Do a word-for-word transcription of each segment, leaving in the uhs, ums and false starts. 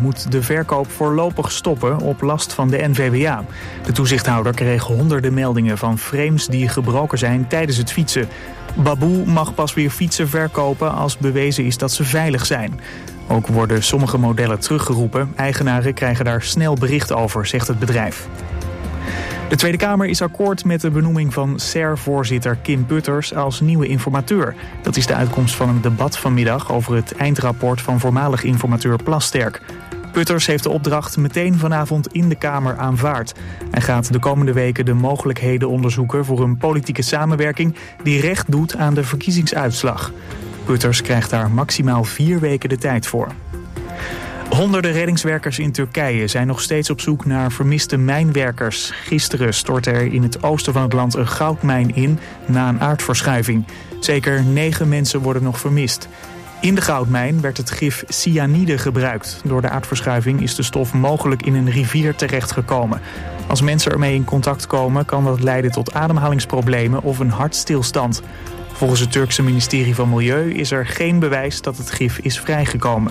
moet de verkoop voorlopig stoppen op last van de N V B A. De toezichthouder kreeg honderden meldingen van frames die gebroken zijn tijdens het fietsen. Baboe mag pas weer fietsen verkopen als bewezen is dat ze veilig zijn. Ook worden sommige modellen teruggeroepen. Eigenaren krijgen daar snel bericht over, zegt het bedrijf. De Tweede Kamer is akkoord met de benoeming van S E R-voorzitter Kim Putters als nieuwe informateur. Dat is de uitkomst van een debat vanmiddag over het eindrapport van voormalig informateur Plasterk. Putters heeft de opdracht meteen vanavond in de Kamer aanvaard. Hij gaat de komende weken de mogelijkheden onderzoeken voor een politieke samenwerking die recht doet aan de verkiezingsuitslag. Putters krijgt daar maximaal vier weken de tijd voor. Honderden reddingswerkers in Turkije zijn nog steeds op zoek naar vermiste mijnwerkers. Gisteren stortte er in het oosten van het land een goudmijn in na een aardverschuiving. Zeker negen mensen worden nog vermist. In de goudmijn werd het gif cyanide gebruikt. Door de aardverschuiving is de stof mogelijk in een rivier terechtgekomen. Als mensen ermee in contact komen, kan dat leiden tot ademhalingsproblemen of een hartstilstand. Volgens het Turkse ministerie van Milieu is er geen bewijs dat het gif is vrijgekomen.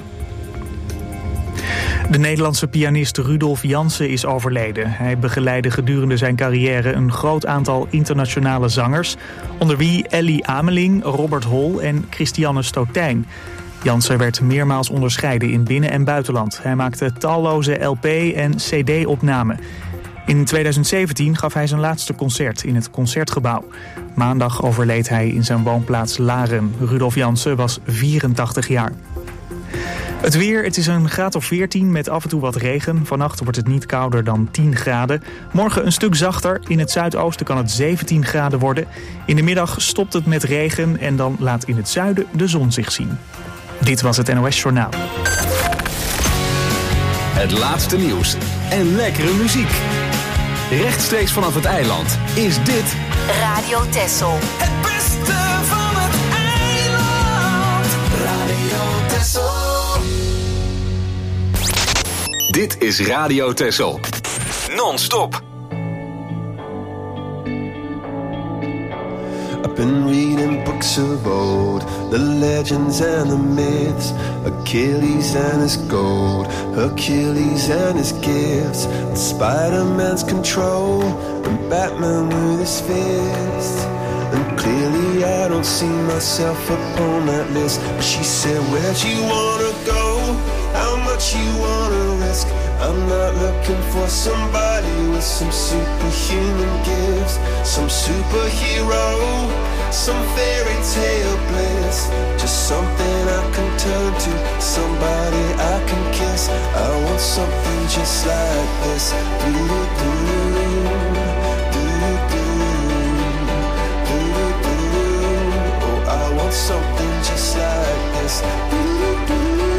De Nederlandse pianist Rudolf Jansen is overleden. Hij begeleidde gedurende zijn carrière een groot aantal internationale zangers, onder wie Ellie Ameling, Robert Hol en Christiane Stotijn. Jansen werd meermaals onderscheiden in binnen- en buitenland. Hij maakte talloze L P- en C D-opnamen. In tweeduizend zeventien gaf hij zijn laatste concert in het Concertgebouw. Maandag overleed hij in zijn woonplaats Laren. Rudolf Jansen was vierentachtig jaar. Het weer, het is een graad of veertien met af en toe wat regen. Vannacht wordt het niet kouder dan tien graden. Morgen een stuk zachter. In het zuidoosten kan het zeventien graden worden. In de middag stopt het met regen en dan laat in het zuiden de zon zich zien. Dit was het N O S Journaal. Het laatste nieuws en lekkere muziek. Rechtstreeks vanaf het eiland is dit Radio Texel. Het beste van het eiland. Radio Texel. Dit is Radio Texel. Non-stop. I've been reading books of old, the legends and the myths, Achilles and his gold, Hercules and his gifts, and Spider-Man's control, and Batman with his fist. And clearly I don't see myself upon that list. But she said, where'd you wanna go? How much you wanna risk? I'm not looking for somebody with some superhuman gifts, some superhero, some fairy tale bliss. Just something I can turn to, somebody I can kiss. I want something just like this. Do-do-do, do-do-do, do-do-do. Oh, I want something just like this. Do-do-do.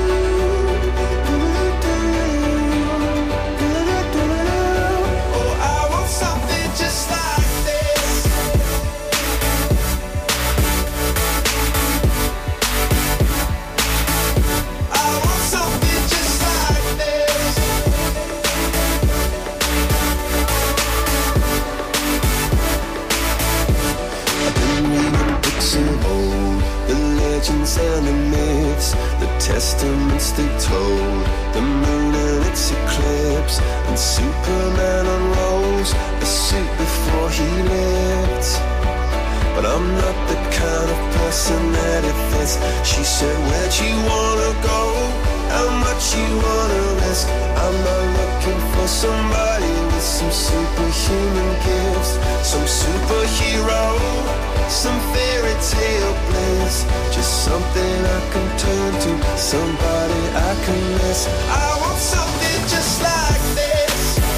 And the myths, the testaments they told, the moon and its eclipse, and Superman unrolls a suit before he lived. But I'm not the kind of person that it fits. She said, where'd you wanna go? How much you wanna risk? I'm not looking for somebody with some superhuman gifts, some superhero, some fairy tale bliss. Just something I can turn to, somebody I can miss. I want something just like this.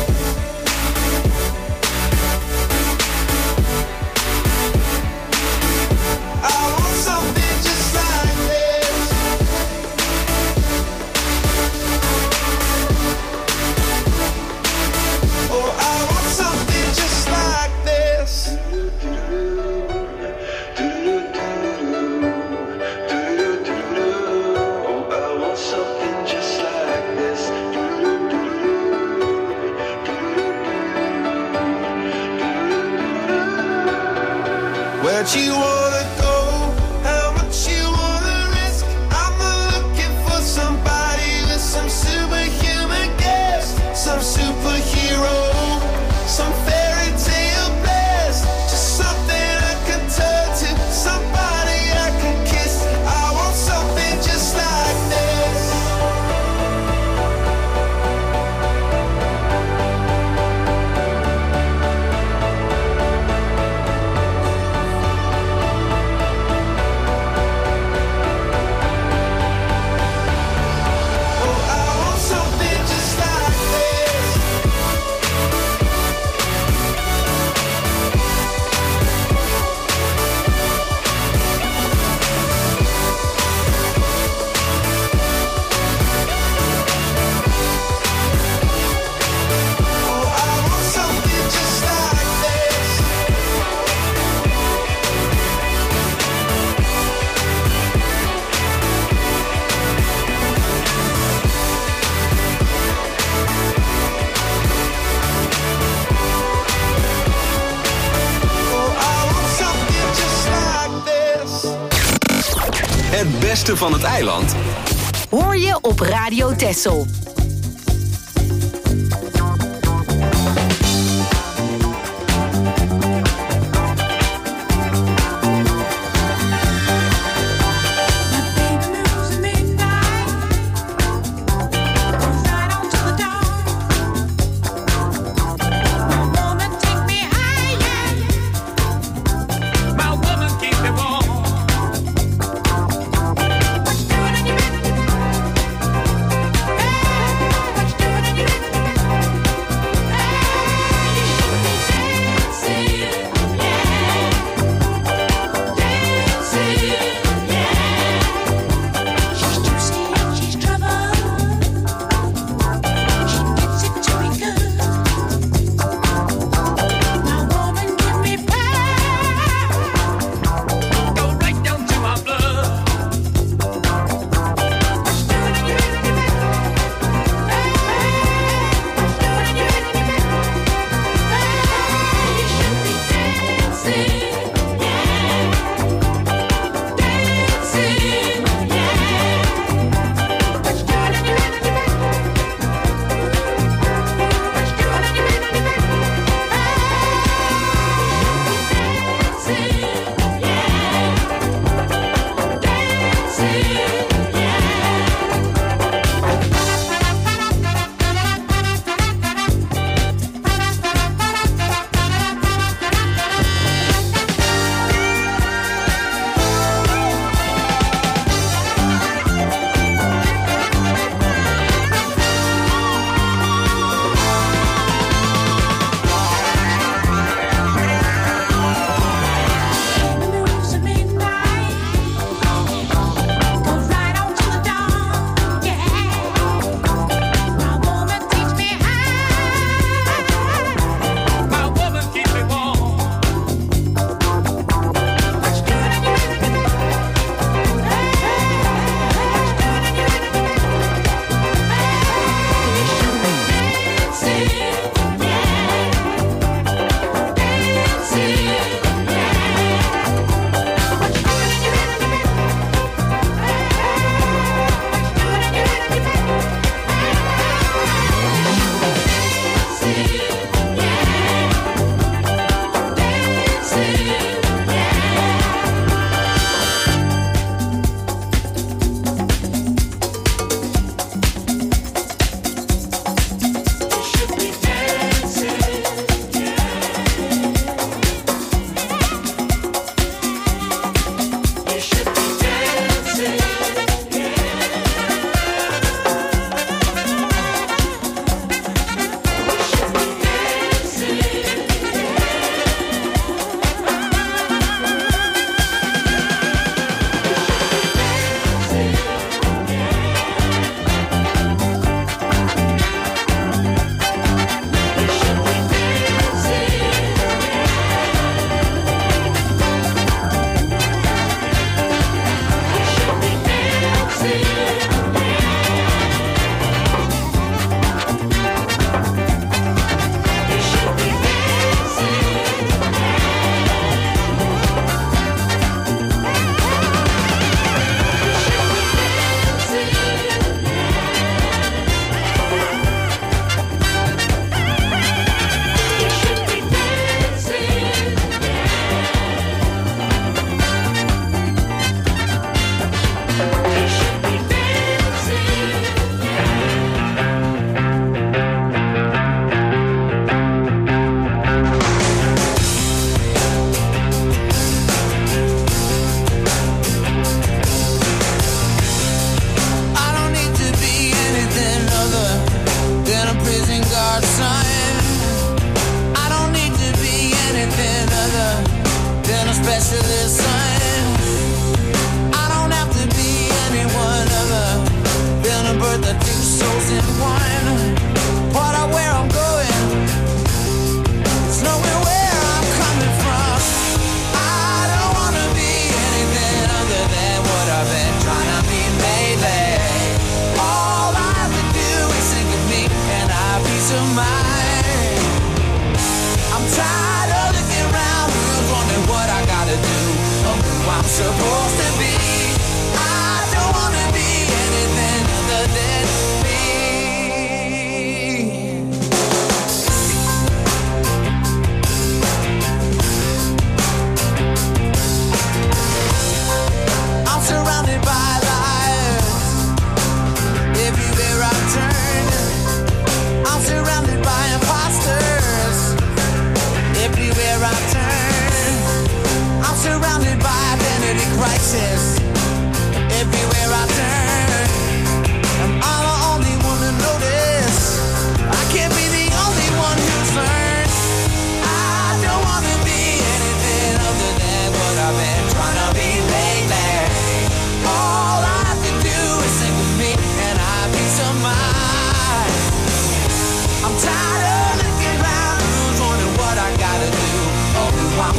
I want something just like this. Oh, I want something just like this. Where'd you wanna go? How much you wanna risk? I'm not looking for somebody with some superhuman beste van het eiland hoor je op Radio Texel. Hey!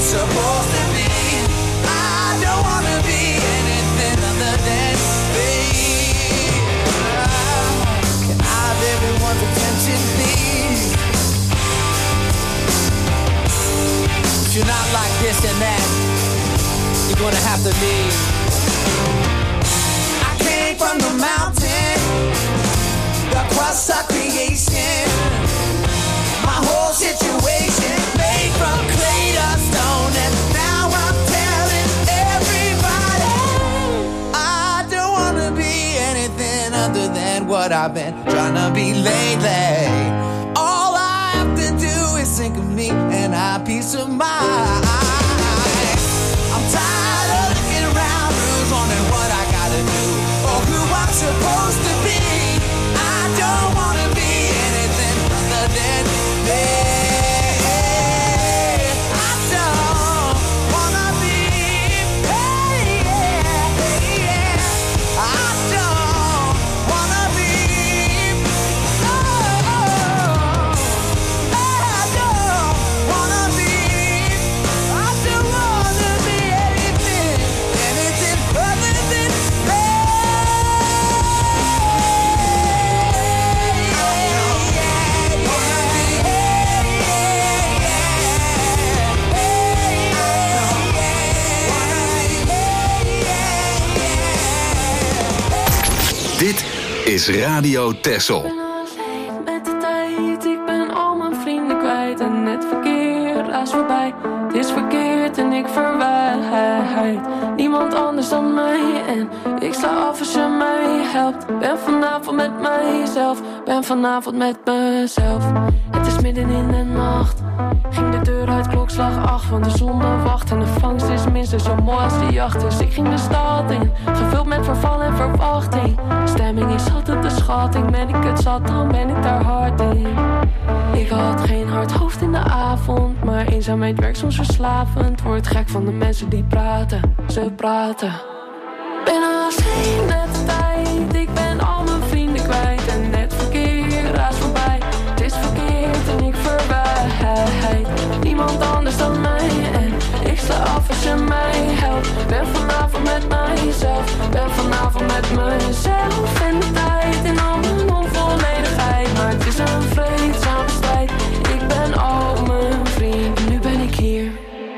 supposed to be. I don't wanna be anything other than me. Can I have everyone's attention, please? If you're not like this and that, you're gonna have to leave. I came from the mountain, the crust of creation. My whole situation made from clay to stone, and now I'm telling everybody I don't wanna be anything other than what I've been trying to be lately. All I have to do is think of me and I have peace of mind. I'm tired of looking around, who's wondering what I gotta do or who I'm supposed to be. I don't wanna be anything other than me. I don't wanna be, hey, yeah, hey, yeah. I don't wanna be, no. I don't wanna be, I don't wanna be anything, anything other than me. Dit is Radio Texel. Ik ben alleen met de tijd, ik ben al mijn vrienden kwijt en het verkeer raast voorbij. Het is verkeerd en ik verwijt niemand anders dan mij en ik sla af als je mij helpt. Ben vanavond met mijzelf, ben vanavond met mezelf. Het is midden in de nacht, ging de deur uit klokslag acht, want de zon wacht en de vangst is minstens zo mooi als de jacht. Dus ik ging de stad in, gevuld met verval en verwachting. Stemming is altijd de schatting, ben ik het zat, dan ben ik daar hard in. Ik had geen hard hoofd in de avond, maar eenzaamheid werkt soms verslavend. Word gek van de mensen die praten, ze praten. Ben alleen met de tijd, ik ben al mijn vrienden kwijt en het verkeer raast voorbij. Het is verkeerd en ik verwijt niemand anders dan mij en ik sta af als je mij helpt. Ben vanavond met mijzelf, ben vanavond met mezelf en de tijd in al mijn onvolledigheid. Maar het is een vreedzame strijd, ik ben al mijn vrienden, nu ben ik hier.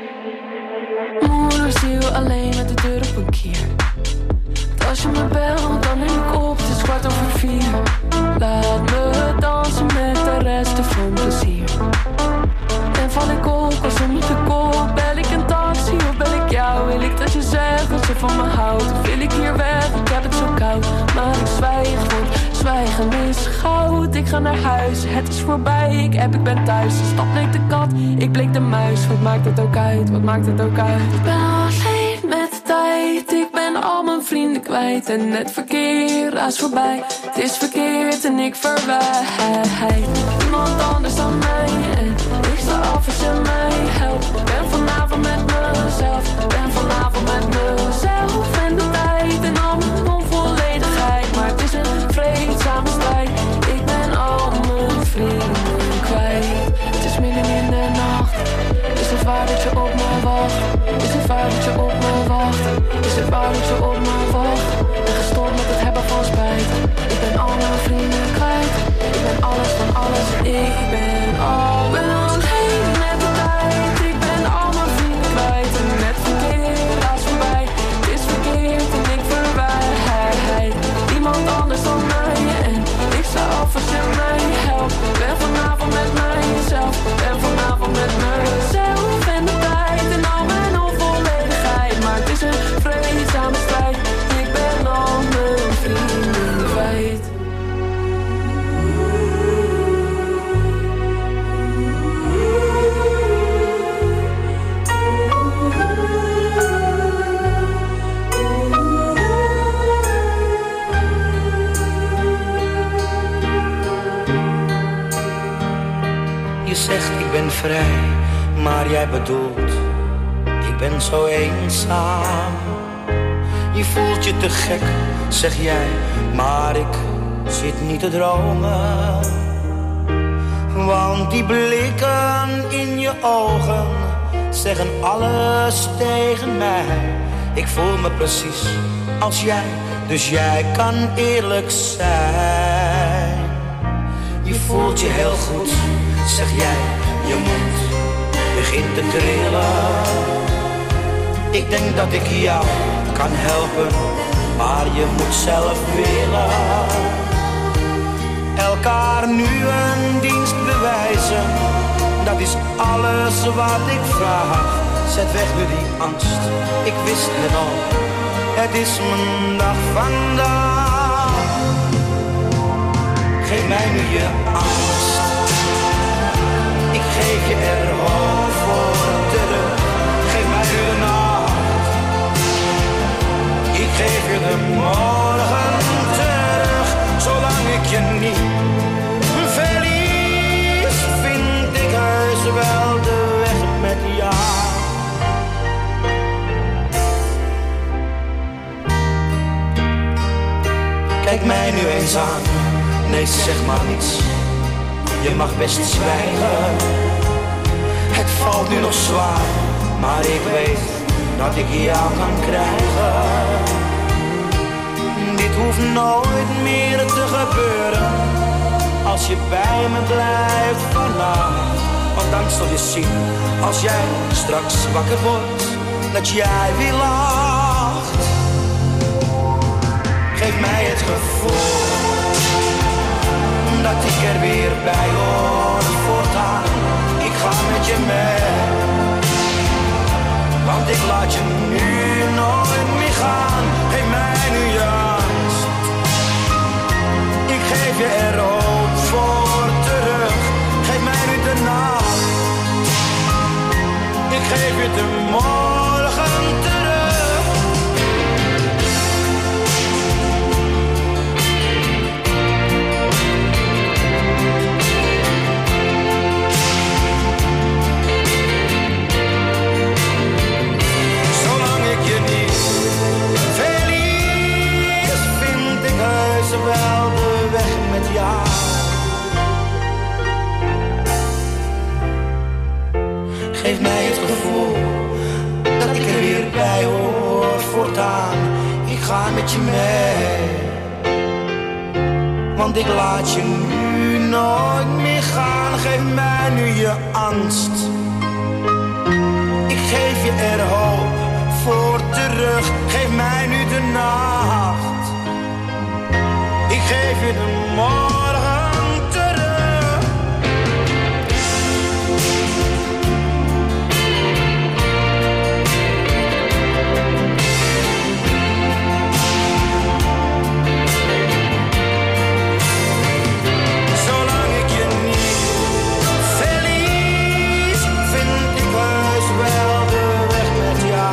Moederziel alleen met de deur op een kier. Als je me belt, dan neem ik op, het is kwart over vier. Laat me dansen met de resten van plezier. En val ik op, als om te kop, bel ik een taxi of bel ik jou? Wil ik dat je zegt dat je van me houdt? Of wil ik hier weg, ik heb het zo koud. Maar ik zwijg, want zwijgen is goud. Ik ga naar huis, het is voorbij, ik app, ik ben thuis. De stad bleek de kat, ik bleek de muis. Wat maakt het ook uit, wat maakt het ook uit? Ik ben alleen met de tijd, ik ben al mijn vrienden kwijt en het verkeer raast voorbij. Het is verkeerd en ik verwijt niemand anders dan mij en ik sta af als je mij helpt. Ben vanavond met mezelf, ben vanavond met mezelf en de tijd en al mijn onvolledigheid. Maar het is een vreedzame strijd, ik ben al mijn vrienden kwijt. Het is midden in de nacht, is het waar dat je op me wacht? Is het waar dat je op me wacht? Is het waar dat je op me wacht? Ben gestopt met het hebben van spijt. Ik ben al mijn vrienden kwijt. Ik ben alles van alles. Ik ben al ben alleen met de tijd. Ik ben al mijn vrienden kwijt. En het verkeer raast voorbij. Het is verkeerd en ik verwijt niemand anders dan mij. En ik sta af als je mij helpt. Ben vanavond met mijzelf. Ben vanavond met mezelf. En de tijd en al mijn onvolledigheid. Maar het is een vreedzame strijd. Ik ben al mijn vrienden kwijt. Je zegt ik ben vrij, maar jij bedoelt ik ben zo eenzaam. Je voelt je te gek, zeg jij, maar ik zit niet te dromen. Want die blikken in je ogen zeggen alles tegen mij. Ik voel me precies als jij, dus jij kan eerlijk zijn. Je voelt je heel goed, zeg jij, je mond begint te trillen. Ik denk dat ik jou kan helpen, maar je moet zelf willen. Elkaar nu een dienst bewijzen, dat is alles wat ik vraag. Zet weg nu die angst, ik wist het al, het is mijn dag vandaag. Geef mij nu je angst, ik geef je er hoop voor terug. Geef mij nu de nacht, ik geef je de morgen terug. Zolang ik je niet verlies, vind ik heus wel de weg met jou. Kijk mij nu eens aan, nee zeg maar niets, je mag best zwijgen. Het valt nu nog zwaar, maar ik weet dat ik jou kan krijgen. Dit hoeft nooit meer te gebeuren, als je bij me blijft vannacht. Want dan zul je zien, als jij straks wakker wordt, dat jij weer lacht. Geef mij het gevoel dat ik er weer bij hoor voortaan. Ik ga met je mee, want ik laat je nu nooit meer gaan. Geef mij nu je angst, ik geef je er hoop voor terug. Geef mij nu de nacht, ik geef je de morgen terug. Wel de weg met jou. Geef mij het gevoel dat ik er weer bij hoor voortaan. Ik ga met je mee, want ik laat je nu nooit meer gaan. Geef mij nu je angst, ik geef je er hoop voor terug. Geef mij nu de nacht, ik geef je de morgen terug. Zolang ik je niet verlies, vind ik heus wel de weg met jou.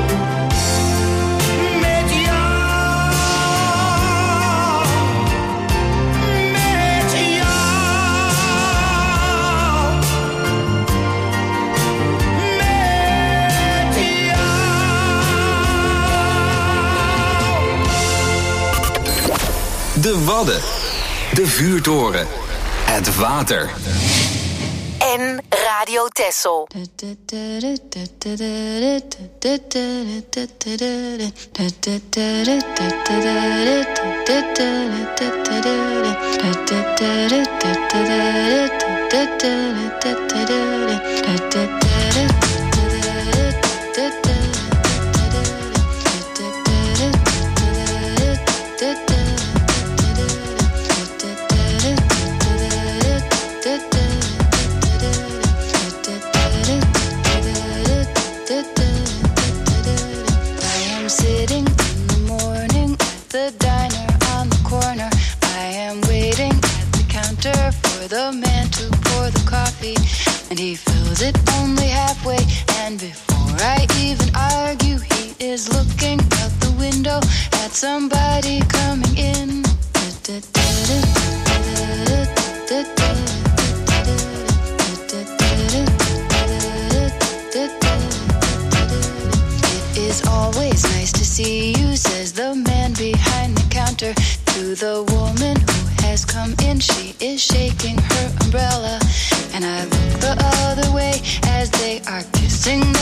De Wadden, de vuurtoren, het water. En Radio Texel. The man to pour the coffee, and he fills it only halfway. And before I even argue, he is looking out the window at somebody coming in. It is always nice to see you, says the man behind the counter to the woman who has come in. She is shaking her umbrella, and I look the other way as they are kissing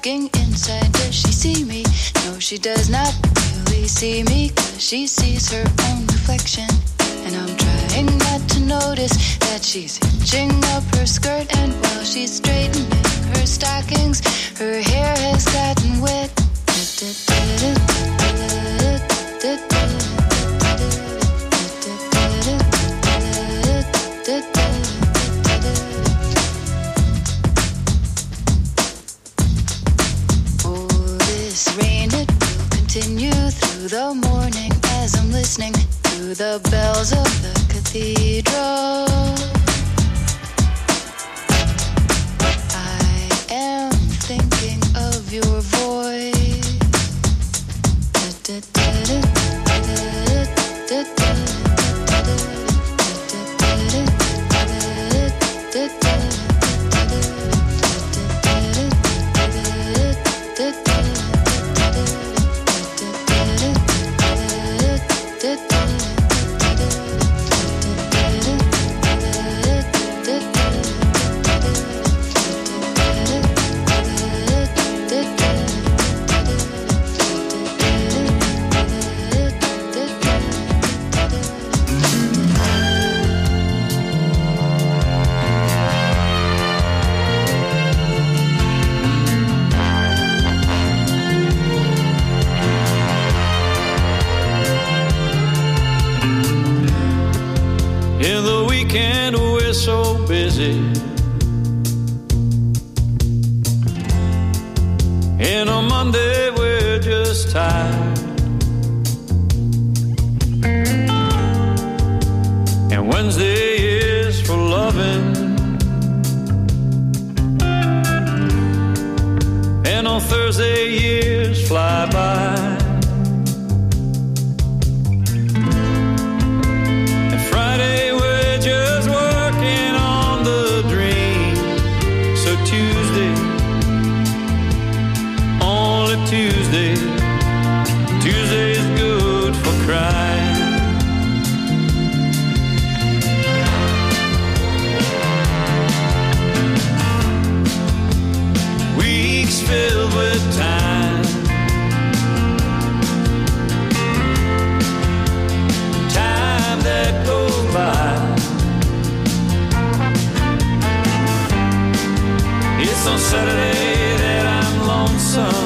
looking inside. Does she see me? No, she does not really see me, 'cause she sees her own reflection. And I'm trying not to notice that she's hitching up her skirt, and while she's straightening her stockings, her hair has gotten wet. Oh, this rain, it will continue through the morning as I'm listening to the bells of the cathedral. I am thinking of your voice. And on Monday we're just tired. And Wednesday is for loving. And on Thursday years fly by. And Friday we're just working on the dream. So Tuesday, only Tuesday, Tuesday's good for crying. Weeks filled with time, time that goes by. It's on Saturday that I'm lonesome,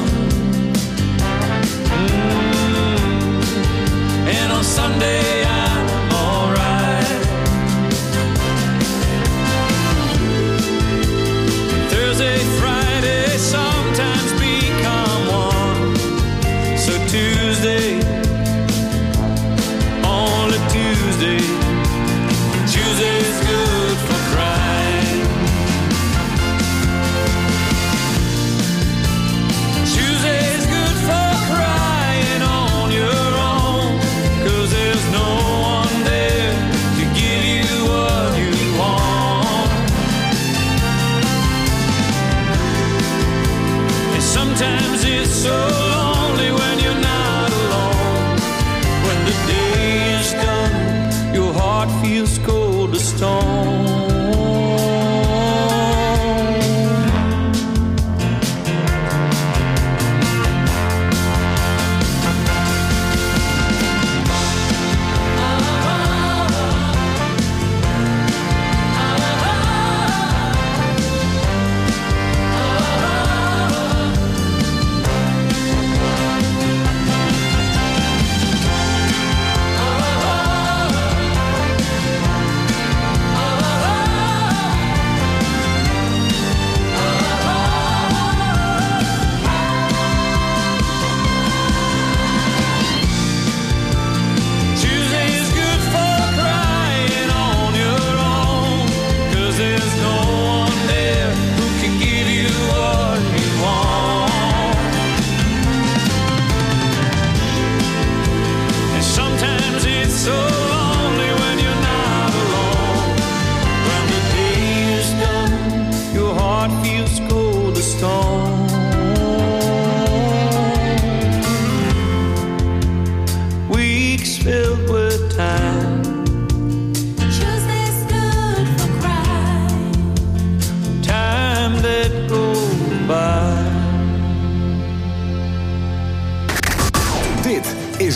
mm. And on Sunday I'm alright. Thursday, Friday sometimes become one. So Tuesday, only Tuesday, Tuesday's good for crying.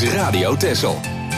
is Radio Texel.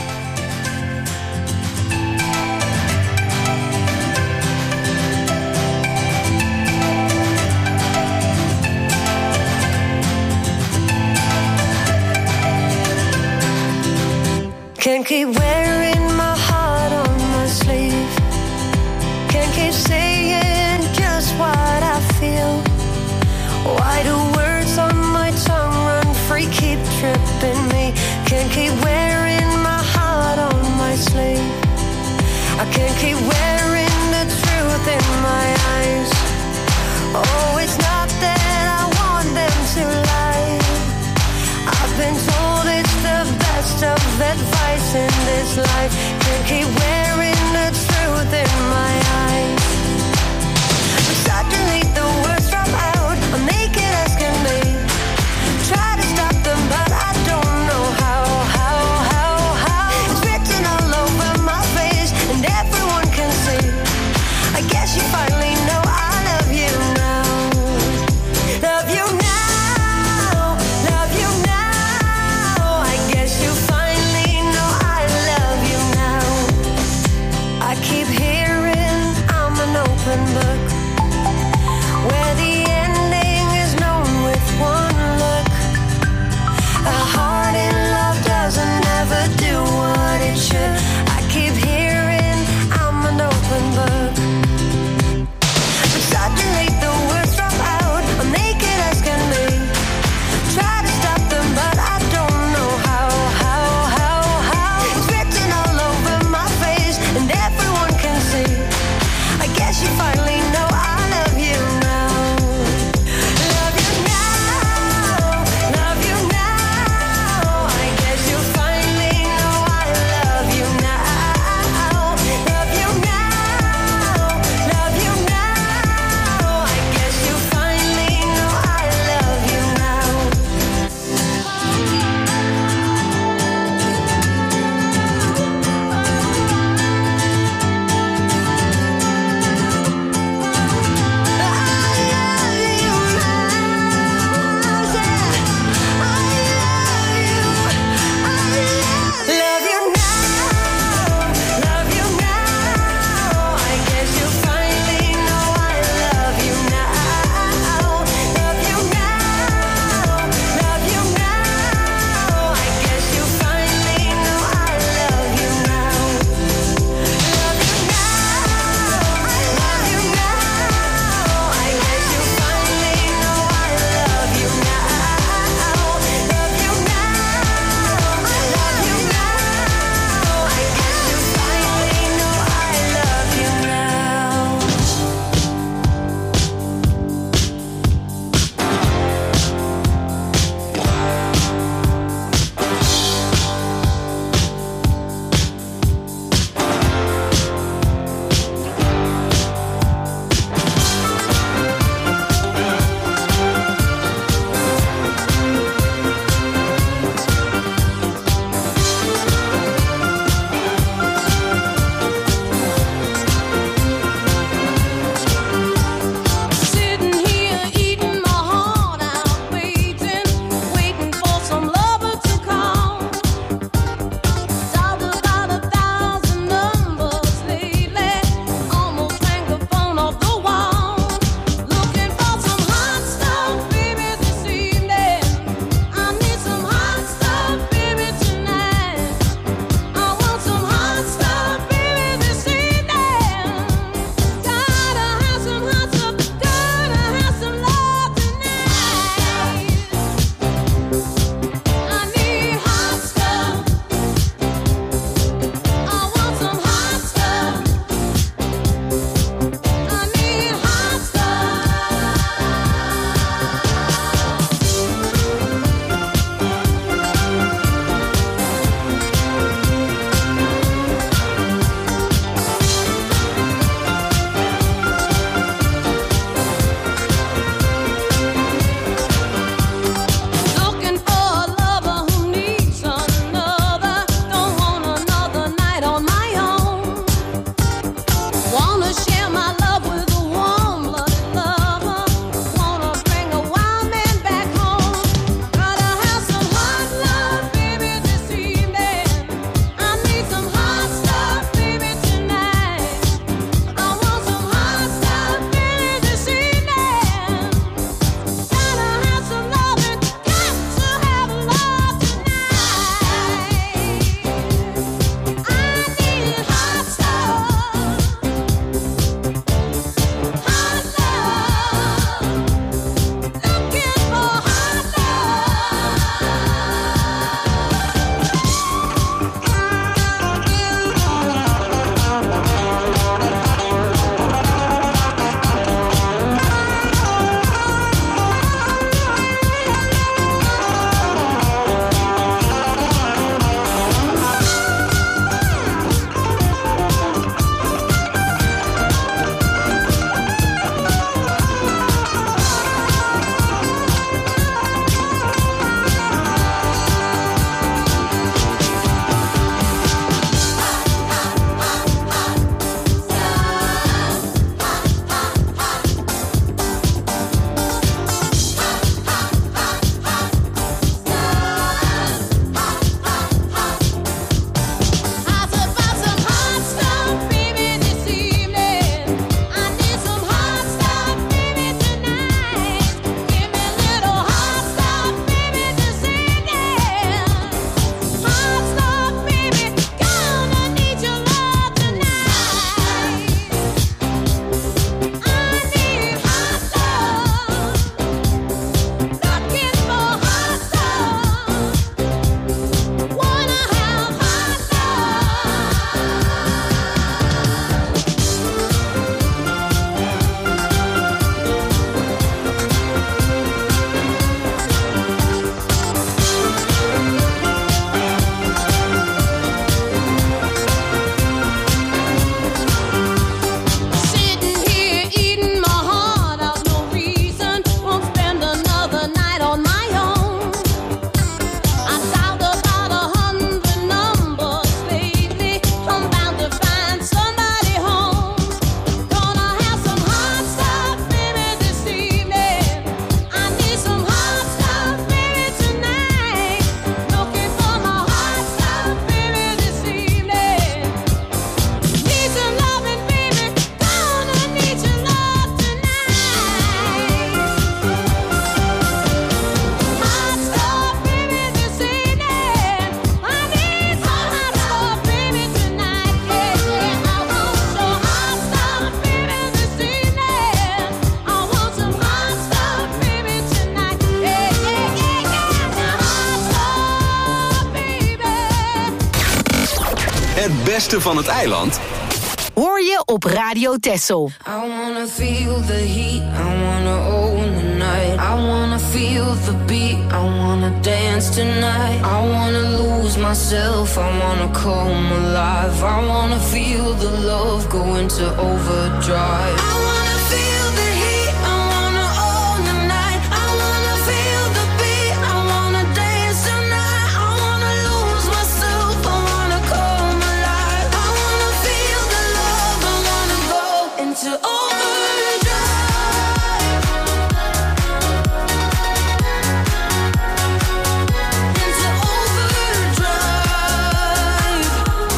Can't keep wearing my heart on my sleeve. Can't keep saying just what I feel. Why do words on my tongue run free, keep tripping me? Can't keep wearing my heart on my sleeve. I can't keep wearing the truth in my eyes. Oh, it's not that I want them to lie. I've been told it's the best of advice in this life. Can't keep wearing the truth in my eyes. But suddenly the words drop out. I'm naked as can be. Try to stop them, but I don't know how, how, how, how. It's written all over my face, and everyone can see. I guess you finally know I love you now. Love you now, love you now. I guess you finally know I love you now. I keep hearing I'm an open book, where the ending is known with one look. A heart in love doesn't ever do what it should. I keep hearing I'm an open book. But suddenly the words drop out. I'm naked as can be. Try to stop them, but I don't know how, how, how, how. It's written all over my face, and everyone can see. I guess you finally know beste van het eiland hoor je op Radio Texel. I wanna feel the heat, I wanna own the night. I wanna feel the beat, I wanna dance tonight. I wanna lose myself, I wanna come alive. I wanna feel the love go into overdrive. I wanna feel the heat, I wanna own the night. I wanna feel the beat, I wanna dance tonight. I wanna lose myself, I wanna come alive. I wanna feel the love, I wanna go into overdrive. Into overdrive.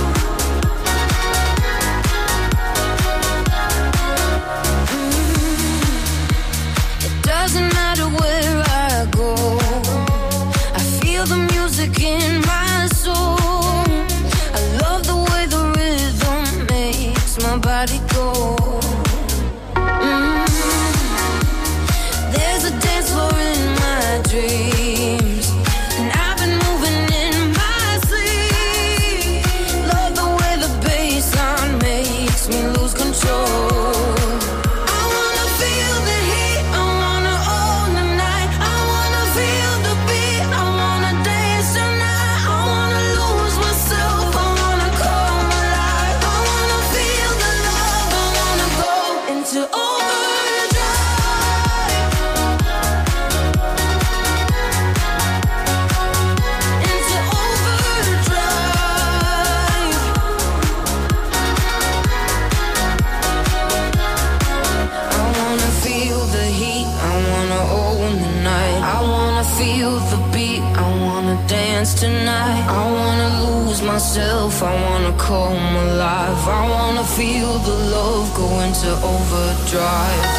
Mm. It doesn't matter where I go, I feel the music in my soul. I love the way the rhythm makes my body go. Mm. There's a dance floor in my dreams, and I've been moving in my sleep. Love the way the bassline makes me lose control. I wanna feel the heat, I wanna own the night. I wanna feel the beat, I wanna dance tonight. I wanna lose myself, I wanna come alive. I wanna feel the love, I wanna go into overdrive. Into overdrive. I wanna feel the heat, I wanna own the night. I wanna feel the beat, I wanna dance tonight. I wanna lose myself, I wanna come alive. I wanna feel the love go into overdrive.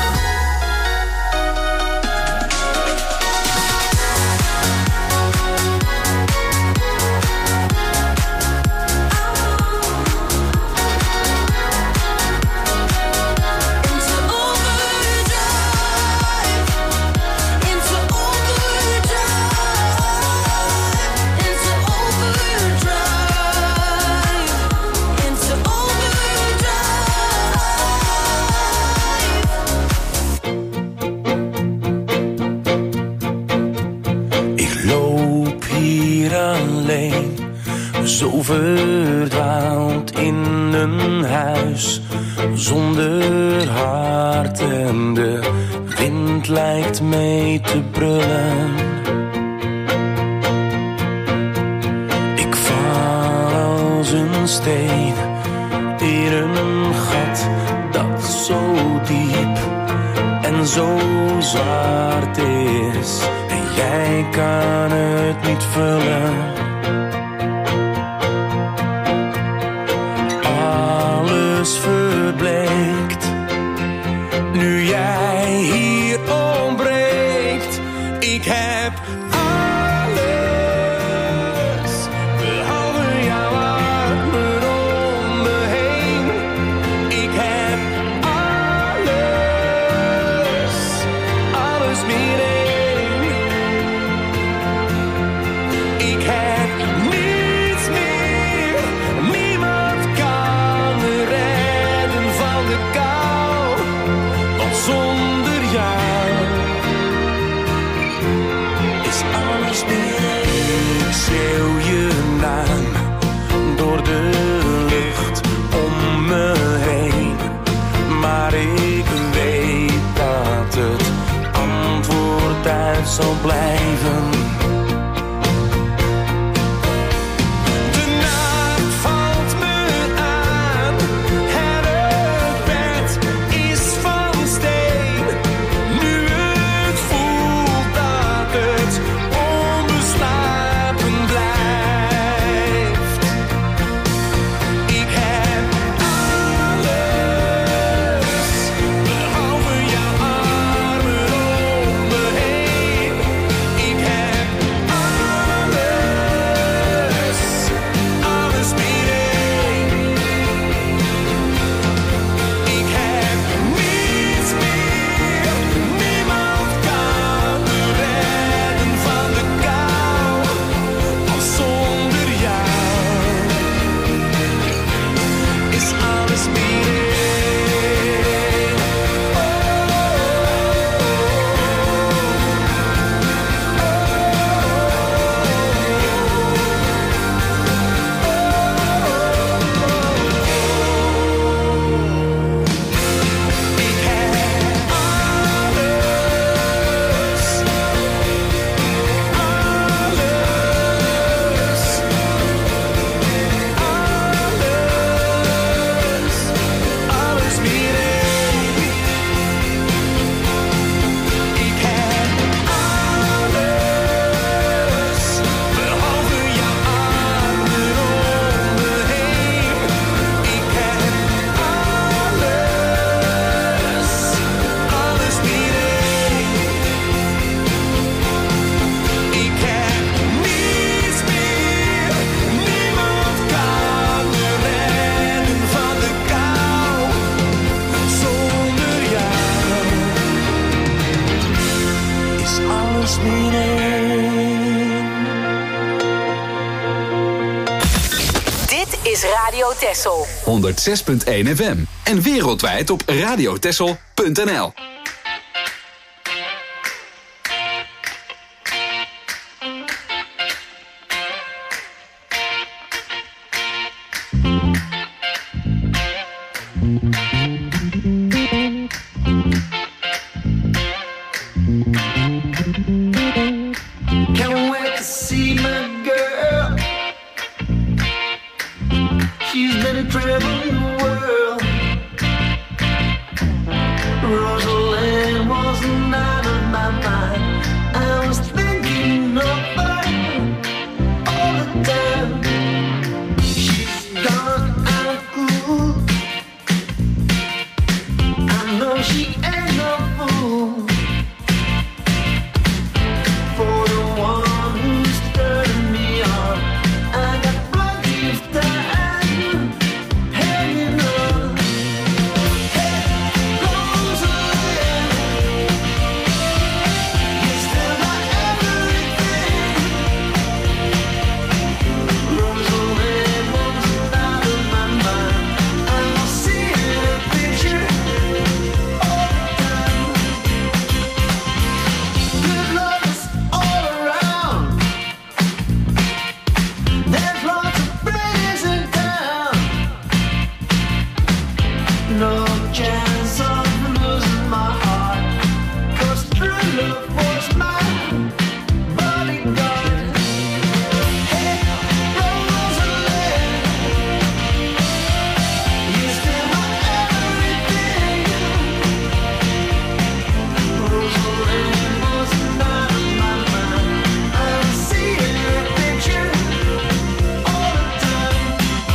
Into overdrive. Into overdrive. Into overdrive. Into overdrive. Ik loop hier alleen, zo verdwaald in een huis zonder hart en de wind lijkt mee te brullen. Ik val als een steen in een gat dat zo diep en zo zwart is. En jij kan het niet vullen. Alles verbleekt nu jij hier ontbreekt. Ik heb alles behalve jouw armen om me heen. Ik heb alles, alles meer één. Ik heb niets meer, niemand kan me redden van de kou, want zonder jou is alles meer één. Ik schreeuw je naam door de lucht om me heen, maar ik weet dat het antwoord uit zal blijven. De nacht valt me aan en het bed is van steen. Nu het voelt dat het onbeslapen blijft. Ik heb alles behalve jouw armen om me heen. Ik heb lost meaning. Dit is Radio Texel. honderdzes punt één F M. En wereldwijd op radiotexel punt n l. Can't wait to see my girl. She's been traveling the world. Rosaline wasn't out of my mind. I was thinking of her all the time. She's gone out of cool. I know she ain't no fool. For the one who's turning me on, I got plenty of time hanging on. Hey, Rosaline, you're still my everything. Rosaline wasn't out of my mind. I will see her picture all the time. Good love is all around. There's lots of friends in town. No chance of losing my heart, 'cause true love was my bodyguard. Hey, Rosaline, you're still my everything. Rosaline wasn't out of my mind. I see her picture all the time.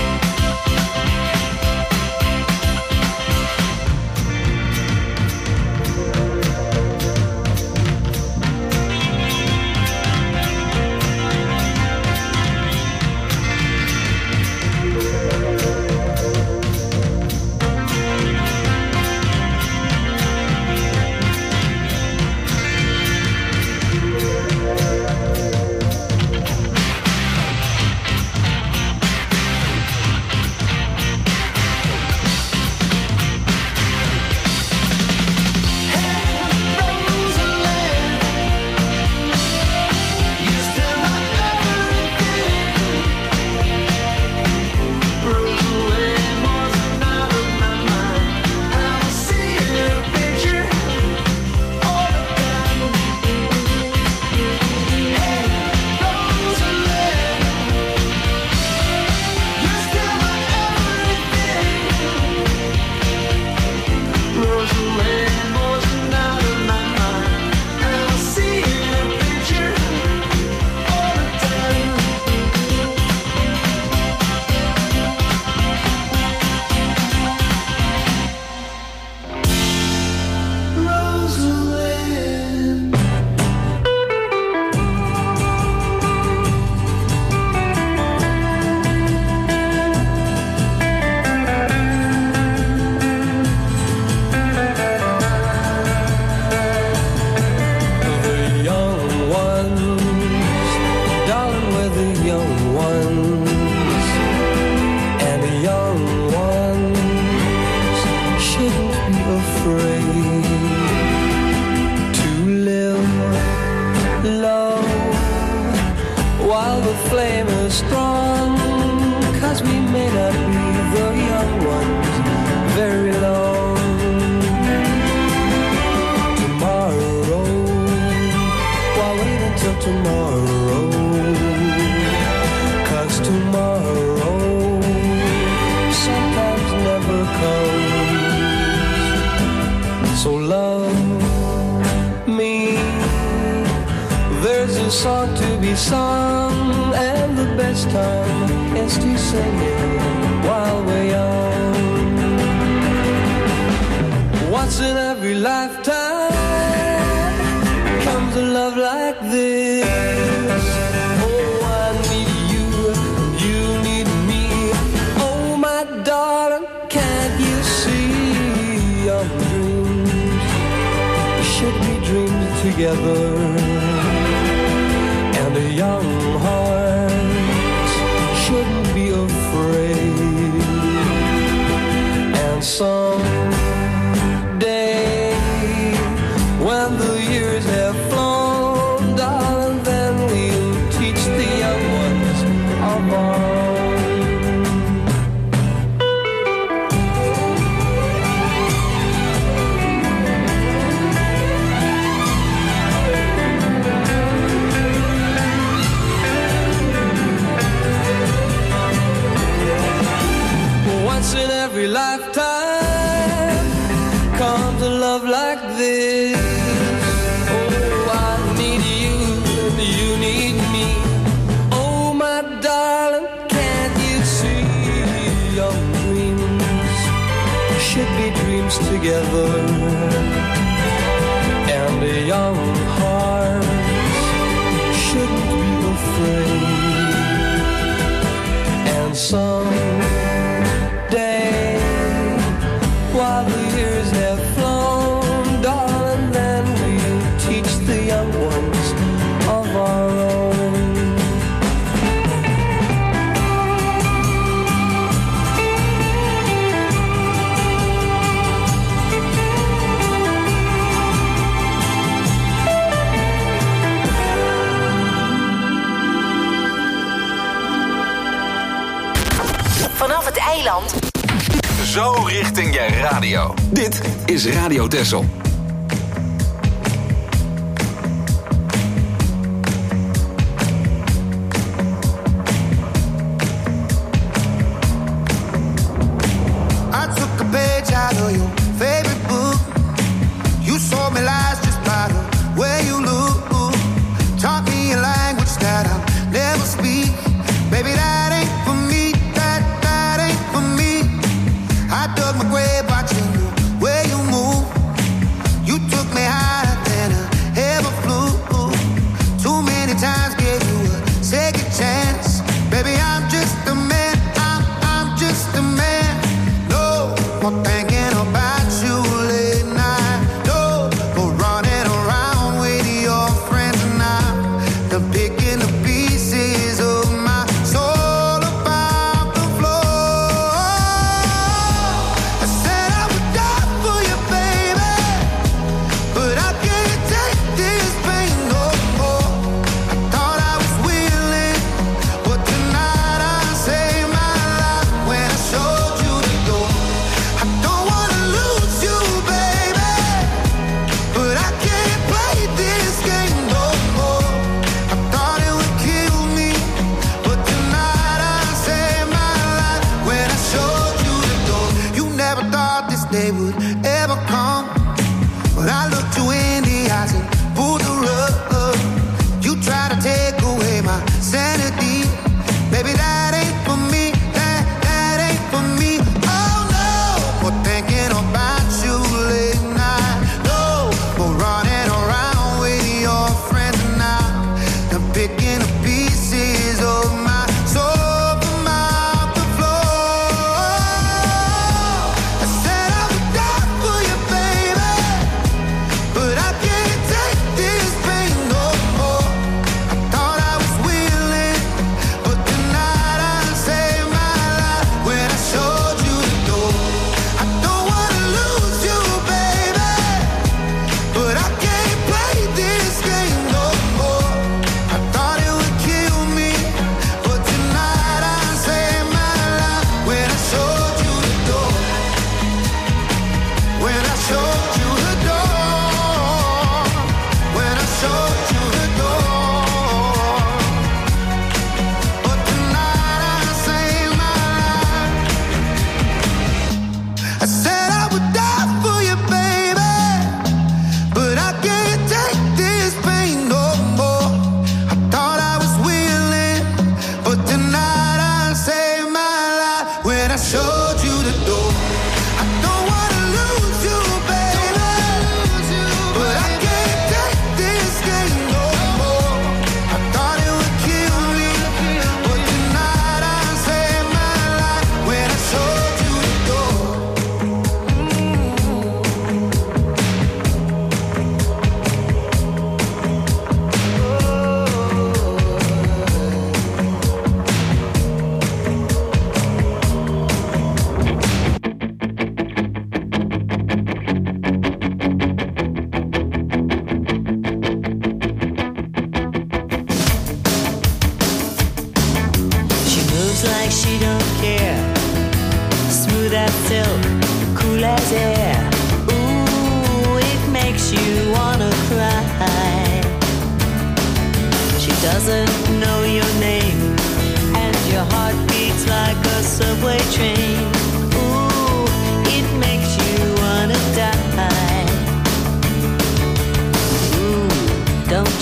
The young ones, darling, we're the young ones, and the young ones shouldn't be afraid to live low while the flame is strong, 'cause we may not be the young ones very long. Tomorrow, why wait until tomorrow? 'Cause tomorrow sometimes never comes. So love me. There's a song to be sung, and the best time is to sing it while we're young. Once in every lifetime comes a love like this. Oh, I need you, you need me. Oh, my darling, can't you see our dreams should be dreamed together? young hearts shouldn't be afraid. And someday, when the years have flown, darling, then we'll teach the young ones of our own. Once in every lifetime comes a love like this. Oh, I need you and you need me. Oh, my darling, can't you see? Young dreams should be dreams together, and the young hearts shouldn't be afraid. And some day, while the years have flown, darling, then we'll teach the young ones of our own. Vanaf het eiland. Zo richting je radio. Dit is Radio Texel. I took a page out of your favorite book. You sold me lies just by the way you look. Taught me a language that I'll never speak. Baby, that ain't for me. That, that ain't for me. I dug my grave watching the way you move. You took me higher than I ever flew. Too many times gave you a second chance. Baby, I'm just a man. I'm, I'm just a man. No more thinking about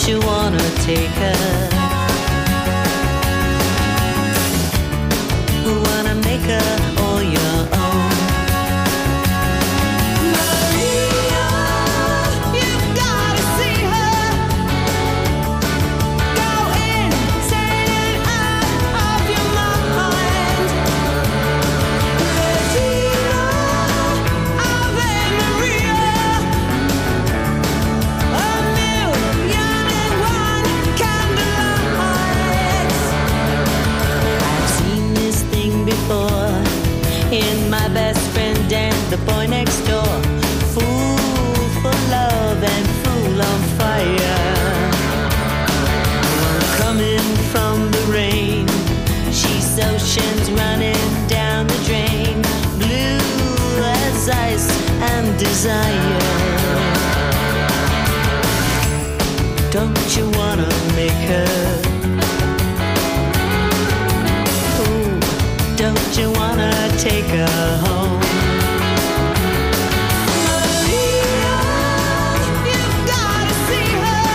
you wanna take her? Wanna make her all your own? Maria, you've gotta see her. Go insane and out of your mind. Regina, Ave Maria. A million and one candlelights. I've seen this thing before in my best friend and the boy next door. Fool for love and fool on fire. Coming from the rain, she's oceans running down the drain. Blue as ice and desire. Don't you wanna make her? Don't you wanna take her home? Maria, you've gotta see her.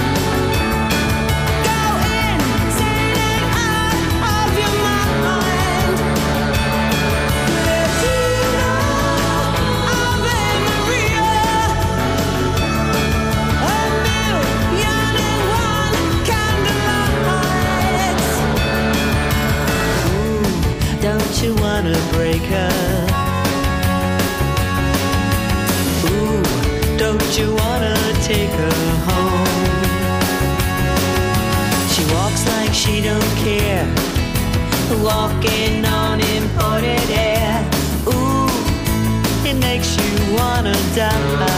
Go insane and out of your mind. Regina, Ave Maria. A million and one candlelights. Don't you wanna break her? Ooh, don't you wanna take her home? She walks like she don't care, walking on imported air. Ooh, it makes you wanna die.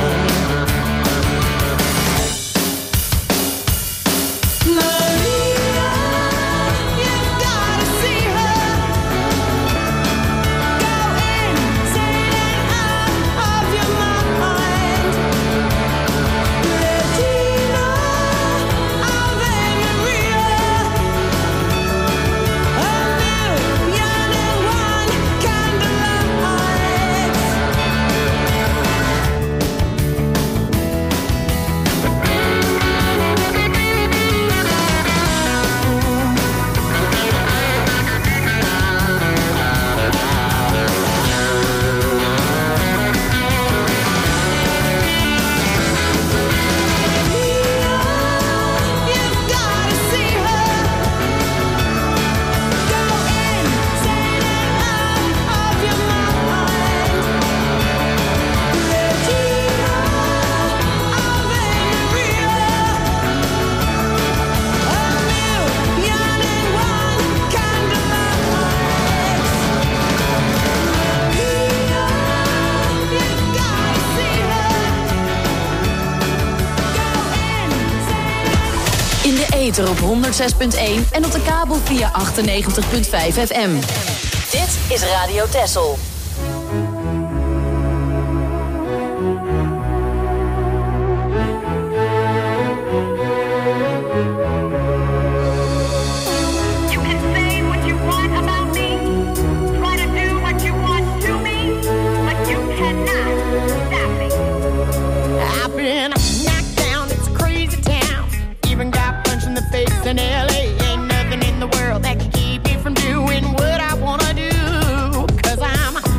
Maria, you've gotta see her. Go insane and out of your mind. Regina, Ave Maria. A million and one candlelights. You've gotta see her. Go insane and out of your mind. Regina, Ave Maria. A million and one candlelights. Maria, you've gotta see her. In de ether op honderdzes punt één en op de kabel via achtennegentig punt vijf F M. Dit is Radio Texel. You can say what you want about me, try to do what you want to me, but you cannot stop me. I've been knocked down, it's a crazy town. Even got punched in the face in L A. Ain't nothing in the world that can keep me from doing what I wanna do. Cause I'm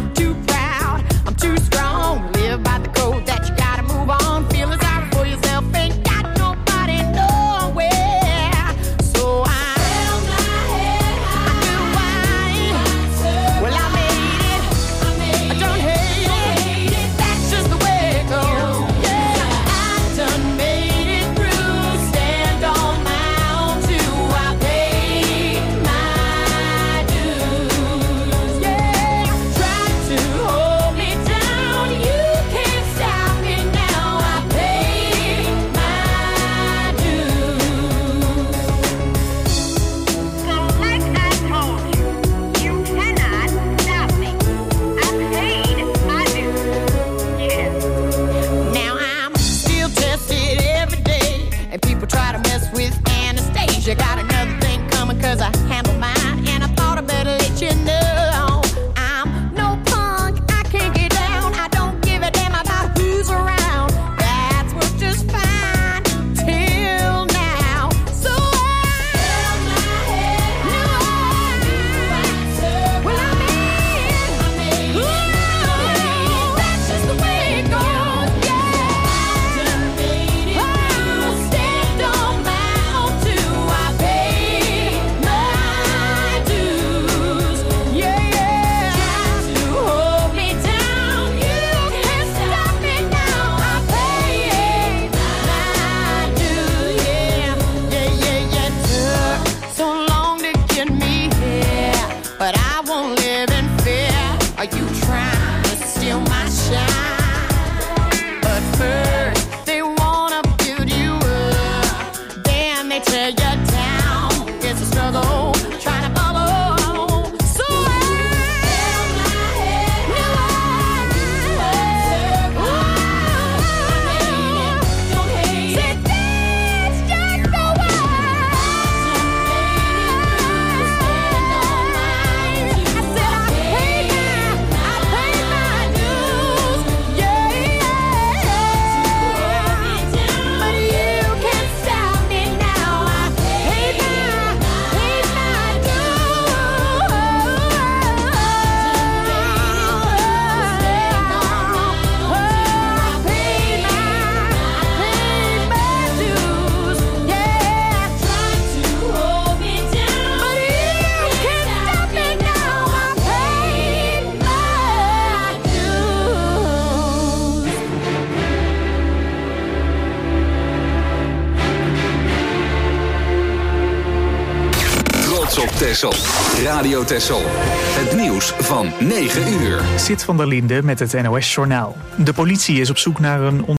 op Texel. Radio Texel. Het nieuws van negen uur. Sid van der Linde met het N O S Journaal. De politie is op zoek naar een